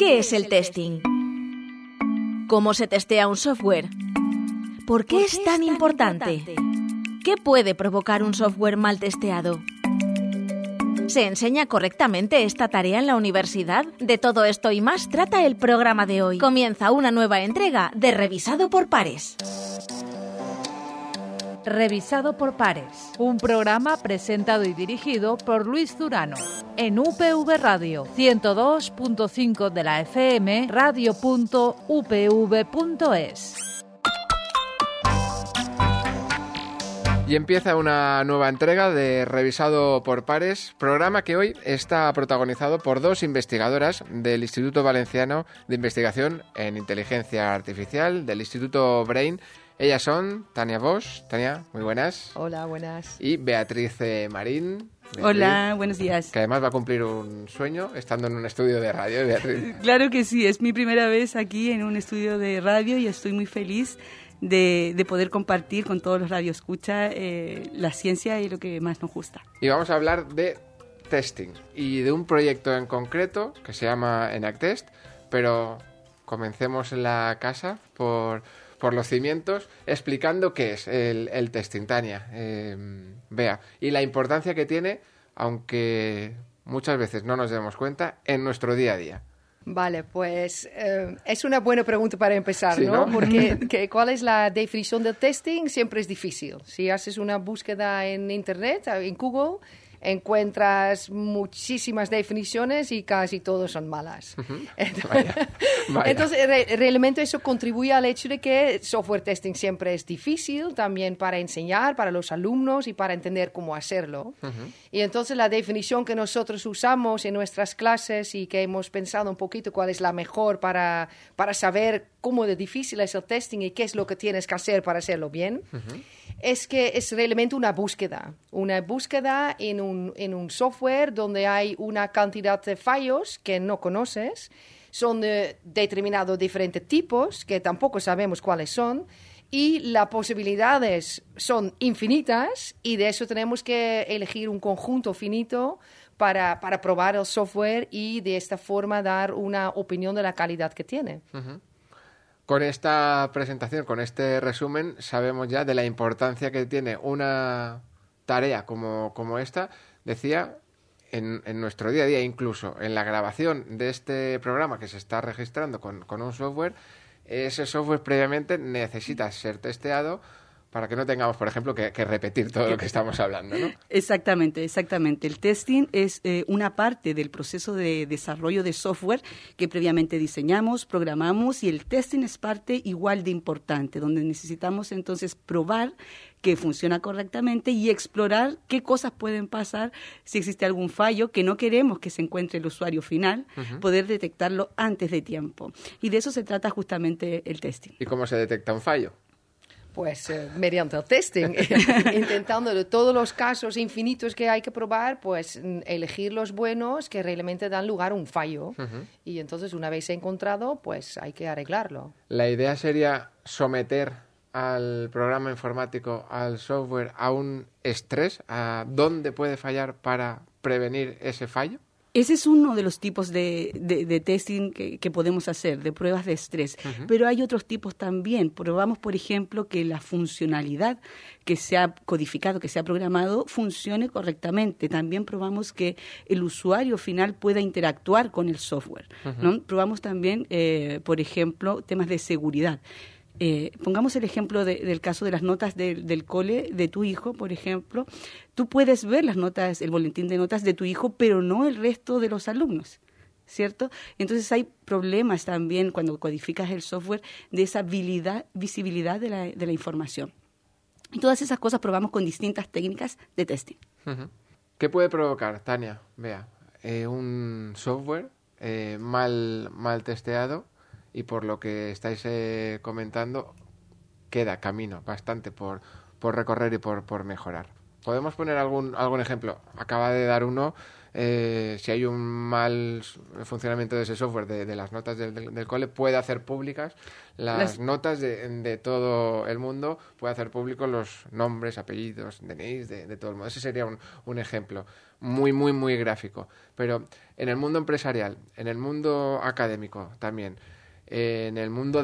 ¿Qué es el testing? ¿Cómo se testea un software? ¿Por qué es tan importante? ¿Qué puede provocar un software mal testeado? ¿Se enseña correctamente esta tarea en la universidad? De todo esto y más trata el programa de hoy. Comienza una nueva entrega de Revisado por Pares. Revisado por Pares, un programa presentado y dirigido por Luis Durano, en UPV Radio, 102.5 de la FM, radio.upv.es. Y empieza una nueva entrega de Revisado por Pares, programa que hoy está protagonizado por dos investigadoras del Instituto Valenciano de Investigación en Inteligencia Artificial, del Instituto Brain. Ellas son Tania Bosch. Tania, muy buenas. Hola, buenas. Y Beatriz Marín. Beatriz, hola, buenos días. Que además va a cumplir un sueño estando en un estudio de radio, Beatriz. Claro que sí, es mi primera vez aquí en un estudio de radio y estoy muy feliz de poder compartir con todos los radioescuchas la ciencia y lo que más nos gusta. Y vamos a hablar de testing y de un proyecto en concreto que se llama EnacTest, pero comencemos en la casa por los cimientos, explicando qué es el testing, Tania, Bea, y la importancia que tiene, aunque muchas veces no nos demos cuenta, en nuestro día a día. Vale, pues es una buena pregunta para empezar, sí, ¿no? Porque ¿cuál es la definición del testing? Siempre es difícil. Si haces una búsqueda en Internet, en Google, encuentras muchísimas definiciones y casi todas son malas. Vaya. Entonces, realmente eso contribuye al hecho de que software testing siempre es difícil, también para enseñar, para los alumnos y para entender cómo hacerlo. Y entonces la definición que nosotros usamos en nuestras clases y que hemos pensado un poquito cuál es la mejor para saber cómo de difícil es el testing y qué es lo que tienes que hacer para hacerlo bien, es que es realmente una búsqueda en un software donde hay una cantidad de fallos que no conoces, son de determinados diferentes tipos que tampoco sabemos cuáles son y las posibilidades son infinitas y de eso tenemos que elegir un conjunto finito para probar el software y de esta forma dar una opinión de la calidad que tiene. Con esta presentación, con este resumen, sabemos ya de la importancia que tiene una tarea como esta. Decía, en nuestro día a día, incluso en la grabación de este programa que se está registrando con un software, ese software previamente necesita ser testeado para que no tengamos, por ejemplo, que repetir todo lo que estamos hablando, ¿no? Exactamente. El testing es una parte del proceso de desarrollo de software que previamente diseñamos, programamos, y el testing es parte igual de importante, donde necesitamos entonces probar que funciona correctamente y explorar qué cosas pueden pasar si existe algún fallo que no queremos que se encuentre el usuario final, poder detectarlo antes de tiempo. Y de eso se trata justamente el testing. ¿Y cómo se detecta un fallo? Pues mediante el testing, intentando de todos los casos infinitos que hay que probar, pues elegir los buenos que realmente dan lugar a un fallo. Y entonces una vez encontrado, pues hay que arreglarlo. La idea sería someter al programa informático, al software, a un estrés, a dónde puede fallar para prevenir ese fallo. Ese es uno de los tipos de testing que podemos hacer, de pruebas de estrés. Pero hay otros tipos también. Probamos, por ejemplo, que la funcionalidad que se ha codificado, que se ha programado, funcione correctamente. También probamos que el usuario final pueda interactuar con el software, ¿no? Probamos también, por ejemplo, temas de seguridad. Pongamos el ejemplo del caso de las notas del cole de tu hijo, por ejemplo. Tú puedes ver las notas, el boletín de notas de tu hijo, pero no el resto de los alumnos, ¿cierto? Entonces hay problemas también cuando codificas el software de esa visibilidad de la información. Y todas esas cosas probamos con distintas técnicas de testing. ¿Qué puede provocar, Tania? Vea, un software mal testeado. Y por lo que estáis comentando, queda camino bastante por recorrer y por mejorar. ¿Podemos poner algún ejemplo? Acaba de dar uno. Si hay un mal funcionamiento de ese software de las notas del cole, puede hacer públicas las notas de todo el mundo, puede hacer públicos los nombres, apellidos, DNIs de todo el mundo. Ese sería un ejemplo muy, muy, muy gráfico. Pero en el mundo empresarial, en el mundo académico también, en el mundo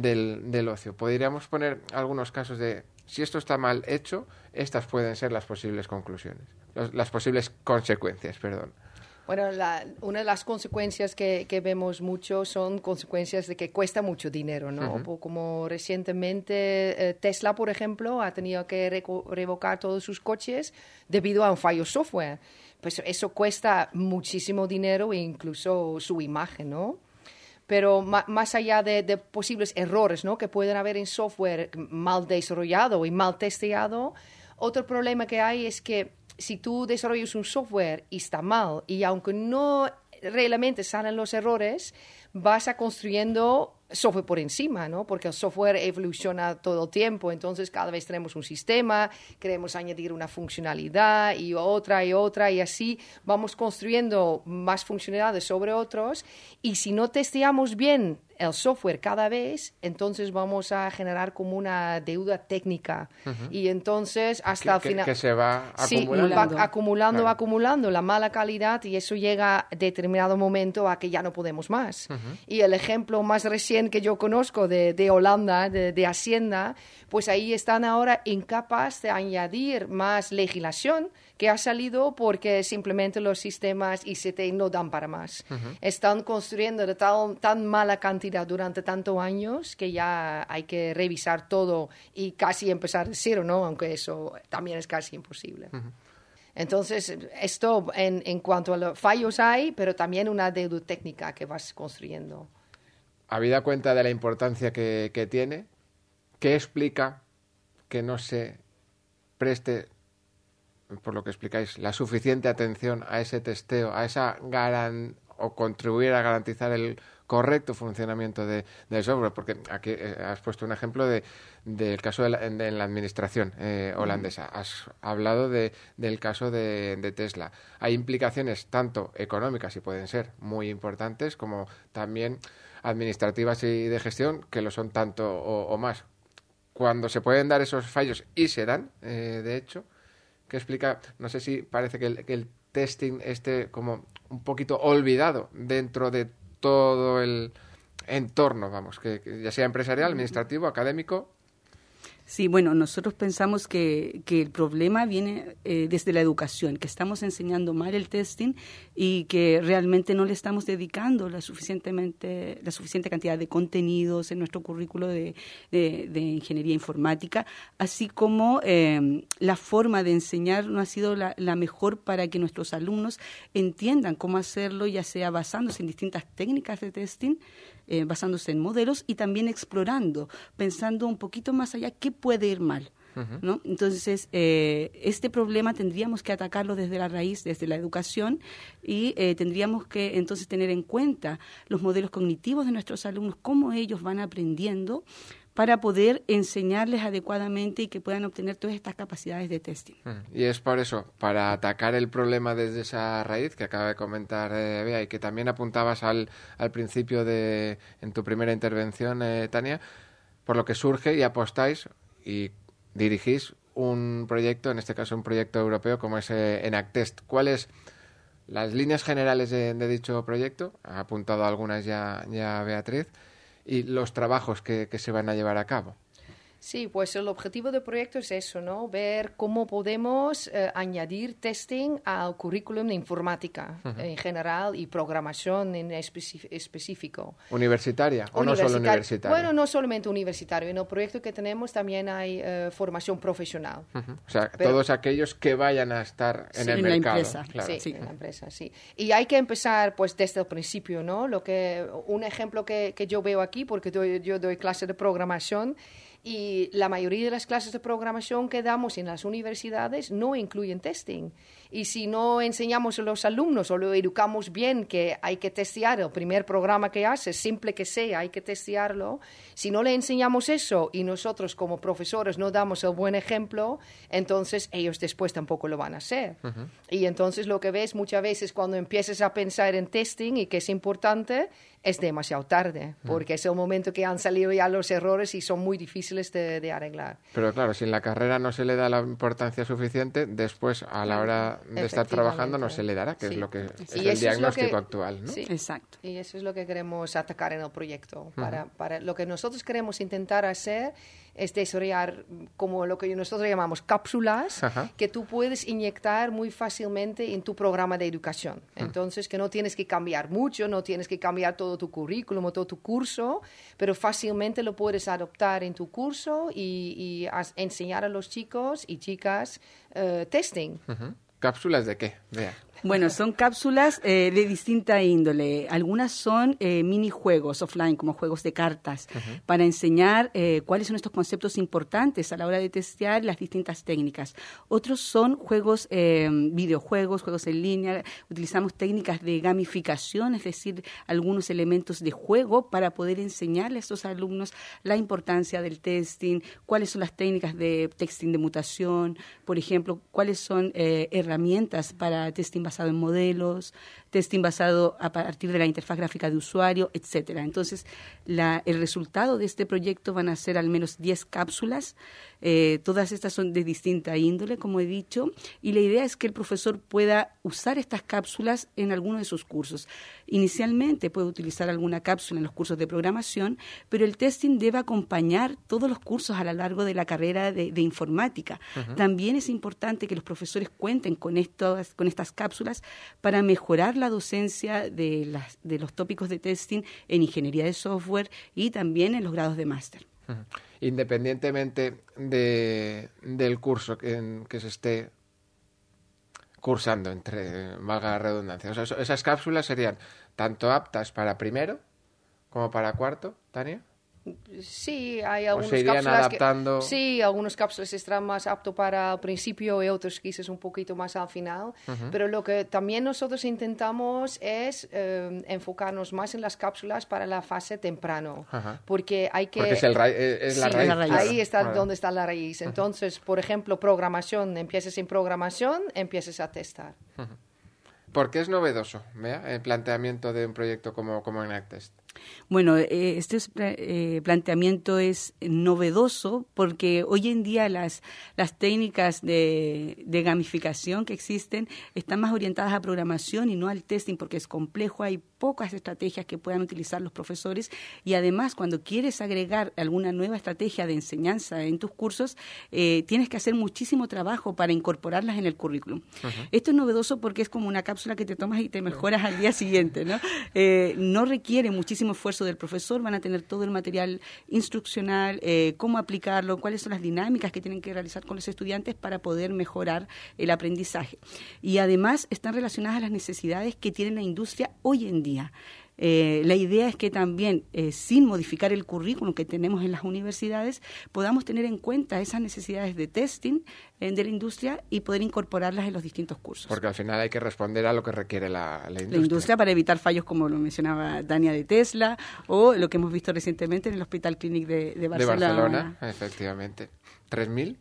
del ocio, podríamos poner algunos casos de si esto está mal hecho, estas pueden ser las posibles conclusiones. Las posibles consecuencias, perdón. Bueno, una de las consecuencias que vemos mucho son consecuencias de que cuesta mucho dinero, ¿no? Como recientemente Tesla, por ejemplo, ha tenido que revocar todos sus coches debido a un fallo software. Pues eso cuesta muchísimo dinero e incluso su imagen, ¿no? Pero más allá de posibles errores, ¿no?, que pueden haber en software mal desarrollado y mal testeado, otro problema que hay es que si tú desarrollas un software y está mal, y aunque no realmente salen los errores, vas a construyendo software por encima, ¿no? Porque el software evoluciona todo el tiempo, entonces cada vez tenemos un sistema, queremos añadir una funcionalidad y otra, y así vamos construyendo más funcionalidades sobre otros, y si no testeamos bien el software cada vez, entonces vamos a generar como una deuda técnica, y entonces hasta el final... Que se va acumulando. Sí, va acumulando, claro. acumulando la mala calidad, y eso llega a determinado momento a que ya no podemos más. Y el ejemplo más reciente que yo conozco de Holanda, de Hacienda, pues ahí están ahora incapaces de añadir más legislación que ha salido porque simplemente los sistemas ICT no dan para más. Están construyendo de tan mala cantidad durante tantos años que ya hay que revisar todo y casi empezar de cero, ¿no? Aunque eso también es casi imposible. Entonces, esto en cuanto a los fallos hay, pero también una deuda técnica que vas construyendo. Habida cuenta de la importancia que tiene, ¿qué explica que no se preste, por lo que explicáis, la suficiente atención a ese testeo, a esa o contribuir a garantizar el correcto funcionamiento del software? Porque aquí has puesto un ejemplo del caso en la administración holandesa. Has hablado del caso de Tesla. Hay implicaciones tanto económicas, y pueden ser muy importantes, como también administrativas y de gestión, que lo son tanto o más. Cuando se pueden dar esos fallos, y se dan, de hecho, ¿qué explica? No sé si parece que el testing esté como un poquito olvidado dentro de todo el entorno, vamos, que ya sea empresarial, administrativo, académico. Sí, bueno, nosotros pensamos que el problema viene desde la educación, que estamos enseñando mal el testing y que realmente no le estamos dedicando la suficiente cantidad de contenidos en nuestro currículo de ingeniería informática, así como la forma de enseñar no ha sido la mejor para que nuestros alumnos entiendan cómo hacerlo, ya sea basándose en distintas técnicas de testing, basándose en modelos y también explorando, pensando un poquito más allá qué puede ir mal, ¿no? Entonces, este problema tendríamos que atacarlo desde la raíz, desde la educación, y tendríamos que entonces tener en cuenta los modelos cognitivos de nuestros alumnos, cómo ellos van aprendiendo, para poder enseñarles adecuadamente y que puedan obtener todas estas capacidades de testing. Y es por eso, para atacar el problema desde esa raíz que acaba de comentar Bea, y que también apuntabas al principio en tu primera intervención, Tania, por lo que surge y apostáis y dirigís un proyecto, en este caso un proyecto europeo como es EnacTest. ¿Cuáles las líneas generales de dicho proyecto? Ha apuntado algunas ya Beatriz. Y los trabajos que se van a llevar a cabo. Sí, pues el objetivo del proyecto es eso, ¿no? Ver cómo podemos añadir testing al currículum de informática en general y programación en específico. ¿Universitaria o no solo universitaria? Bueno, no solamente universitario. En el proyecto que tenemos también hay formación profesional. O sea, todos aquellos que vayan a estar en el mercado. Empresa. Claro. Sí, en la empresa, sí. Y hay que empezar pues desde el principio, ¿no? Un ejemplo que yo veo aquí, porque yo doy clase de programación, Y la mayoría de las clases de programación que damos en las universidades no incluyen testing. Y si no enseñamos a los alumnos o lo educamos bien que hay que testear el primer programa que haces, simple que sea, hay que testearlo. Si no le enseñamos eso y nosotros como profesores no damos el buen ejemplo, entonces ellos después tampoco lo van a hacer. Y entonces lo que ves muchas veces cuando empiezas a pensar en testing y que es importante, es demasiado tarde, porque es el momento que han salido ya los errores y son muy difíciles de arreglar. Pero claro, si en la carrera no se le da la importancia suficiente, después a la hora de estar trabajando no se le dará, que es lo que es el diagnóstico actual, ¿no? Sí, exacto. Y eso es lo que queremos atacar en el proyecto. Para lo que nosotros queremos intentar hacer es desarrollar como lo que nosotros llamamos cápsulas que tú puedes inyectar muy fácilmente en tu programa de educación. Entonces, que no tienes que cambiar mucho, no tienes que cambiar todo tu currículum o todo tu curso, pero fácilmente lo puedes adoptar en tu curso y enseñar a los chicos y chicas testing. ¿Cápsulas de qué? Vea. Bueno, son cápsulas de distinta índole. Algunas son minijuegos offline, como juegos de cartas, para enseñar cuáles son estos conceptos importantes a la hora de testear las distintas técnicas. Otros son juegos, videojuegos, juegos en línea. Utilizamos técnicas de gamificación, es decir, algunos elementos de juego para poder enseñarle a estos alumnos la importancia del testing, cuáles son las técnicas de testing de mutación, por ejemplo, cuáles son herramientas para testing basado en modelos, testing basado a partir de la interfaz gráfica de usuario, etcétera. Entonces, el resultado de este proyecto van a ser al menos 10 cápsulas. Todas estas son de distinta índole, como he dicho, y la idea es que el profesor pueda usar estas cápsulas en alguno de sus cursos. Inicialmente puede utilizar alguna cápsula en los cursos de programación, pero el testing debe acompañar todos los cursos a lo largo de la carrera de informática. También es importante que los profesores cuenten con estas cápsulas para mejorar la docencia de los tópicos de testing en ingeniería de software y también en los grados de máster. Independientemente del curso que se esté cursando, valga la redundancia. O sea, esas cápsulas serían tanto aptas para primero como para cuarto, Tania. Sí, hay algunas se irían cápsulas adaptando. Sí, algunas cápsulas estarán más apto para el principio y otros quizás un poquito más al final. Pero lo que también nosotros intentamos es enfocarnos más en las cápsulas para la fase temprano. Porque hay que... Porque es la raíz. Ahí está donde está la raíz. Entonces, por ejemplo, programación. Empiezas en programación, empiezas a testar. ¿Por qué es novedoso el planteamiento de un proyecto como EnactTest? Bueno, este planteamiento es novedoso porque hoy en día las técnicas de gamificación que existen están más orientadas a programación y no al testing porque es complejo, hay pocas estrategias que puedan utilizar los profesores y además cuando quieres agregar alguna nueva estrategia de enseñanza en tus cursos, tienes que hacer muchísimo trabajo para incorporarlas en el currículum. Esto es novedoso porque es como una cápsula que te tomas y te mejoras al día siguiente, ¿no? No requiere muchísimo esfuerzo del profesor, van a tener todo el material instruccional, cómo aplicarlo, cuáles son las dinámicas que tienen que realizar con los estudiantes para poder mejorar el aprendizaje. Y además están relacionadas a las necesidades que tiene la industria hoy en día. La idea es que también, sin modificar el currículum que tenemos en las universidades, podamos tener en cuenta esas necesidades de testing de la industria y poder incorporarlas en los distintos cursos. Porque al final hay que responder a lo que requiere la industria. La industria para evitar fallos como lo mencionaba Dania de Tesla o lo que hemos visto recientemente en el Hospital Clínic de Barcelona. De Barcelona, efectivamente. 3.000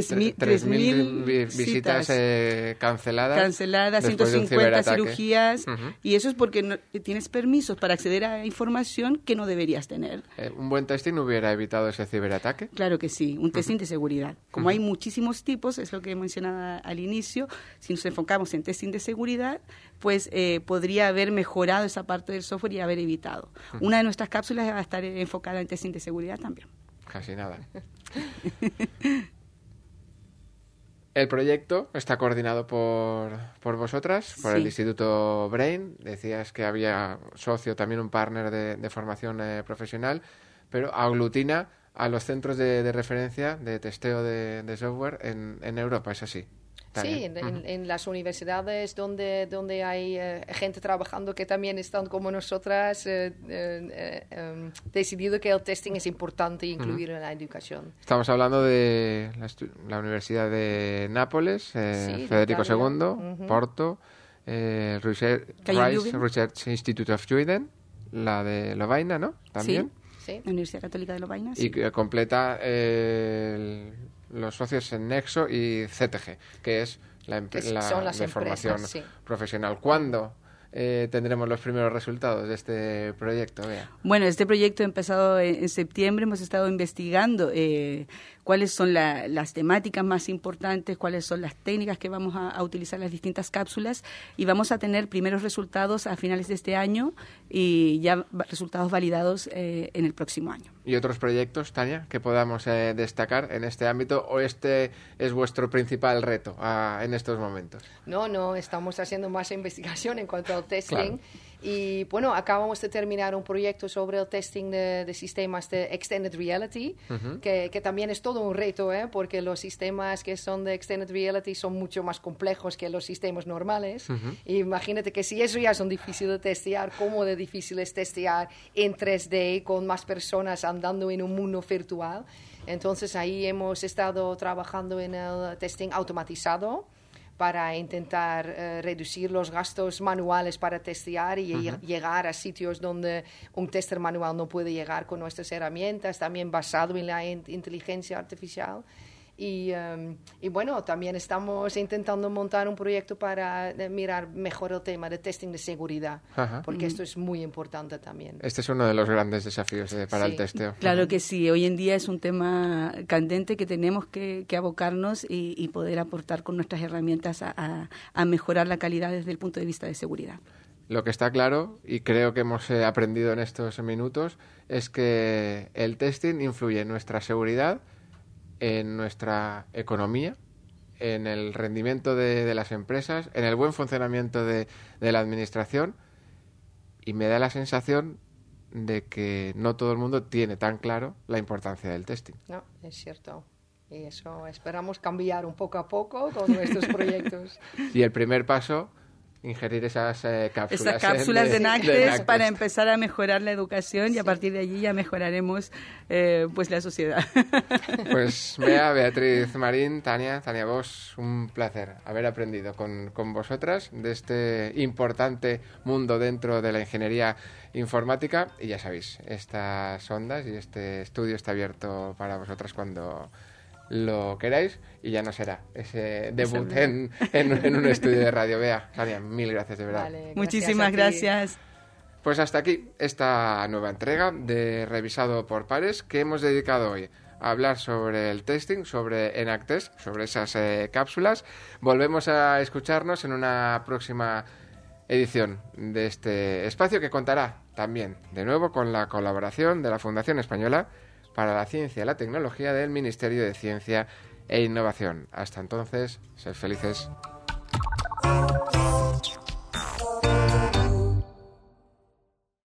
visitas canceladas, 150 cirugías, y eso es porque tienes permisos para acceder a información que no deberías tener. ¿Un buen testing hubiera evitado ese ciberataque? Claro que sí, un testing de seguridad. Como hay muchísimos tipos, es lo que mencionaba al inicio, si nos enfocamos en testing de seguridad, pues podría haber mejorado esa parte del software y haber evitado. Una de nuestras cápsulas va a estar enfocada en testing de seguridad también. Casi nada. El proyecto está coordinado por vosotras, por el Instituto Brain. Decías que había socio, también un partner de formación profesional, pero aglutina a los centros de referencia de testeo de software en Europa, ¿es así? Sí, en las universidades donde hay gente trabajando que también están como nosotras, decidido que el testing es importante incluirlo en la educación. Estamos hablando de la Universidad de Nápoles, Sí, Federico Italia. II, Porto, Rice Research Institute of Juiden, la de Lovaina, ¿no? También. Sí. La Universidad Católica de Lovaina. Y que completa los socios en Nexo y CTG, que es la son las de empresas, formación sí. profesional. ¿Cuándo tendremos los primeros resultados de este proyecto? Bea? Bueno, este proyecto ha empezado en septiembre. Hemos estado investigando cuáles son las temáticas más importantes, cuáles son las técnicas que vamos a utilizar las distintas cápsulas, y vamos a tener primeros resultados a finales de este año y ya resultados validados en el próximo año. ¿Y otros proyectos, Tania, que podamos destacar en este ámbito, o este es vuestro principal reto en estos momentos? No, estamos haciendo más investigación en cuanto al testing. Claro. Y bueno, acabamos de terminar un proyecto sobre el testing de sistemas de Extended Reality, que también es todo un reto, porque los sistemas que son de Extended Reality son mucho más complejos que los sistemas normales. Y imagínate que si eso ya son difíciles de testear, ¿cómo de difícil es testear en 3D con más personas andando en un mundo virtual? Entonces ahí hemos estado trabajando en el testing automatizado para intentar reducir los gastos manuales para testear y llegar a sitios donde un tester manual no puede llegar con nuestras herramientas, también basado en la inteligencia artificial. Y bueno, también estamos intentando montar un proyecto para mirar mejor el tema de testing de seguridad, porque esto es muy importante también. Este es uno de los grandes desafíos para el testeo. Claro que sí, hoy en día es un tema candente que tenemos que abocarnos y poder aportar con nuestras herramientas a mejorar la calidad desde el punto de vista de seguridad. Lo que está claro, y creo que hemos aprendido en estos minutos, es que el testing influye en nuestra seguridad, en nuestra economía, en el rendimiento de las empresas, en el buen funcionamiento de la administración, y me da la sensación de que no todo el mundo tiene tan claro la importancia del testing. No, es cierto. Y eso esperamos cambiar un poco a poco con nuestros proyectos. Y el primer paso, ingerir esas cápsulas. Estas cápsulas de Nactest Nactest para empezar a mejorar la educación, y a partir de allí ya mejoraremos pues la sociedad. Pues Bea, Beatriz Marín, Tania Bosch, un placer haber aprendido con vosotras de este importante mundo dentro de la ingeniería informática. Y ya sabéis, estas ondas y este estudio está abierto para vosotras cuando lo queráis, y ya no será ese debut en un estudio de radio. Bea, Tania, mil gracias de verdad. Vale, Muchísimas gracias. Pues hasta aquí esta nueva entrega de Revisado por Pares, que hemos dedicado hoy a hablar sobre el testing, sobre Nactest, sobre esas cápsulas. Volvemos a escucharnos en una próxima edición de este espacio, que contará también de nuevo con la colaboración de la Fundación Española para la Ciencia y la Tecnología del Ministerio de Ciencia e Innovación. Hasta entonces, sed felices.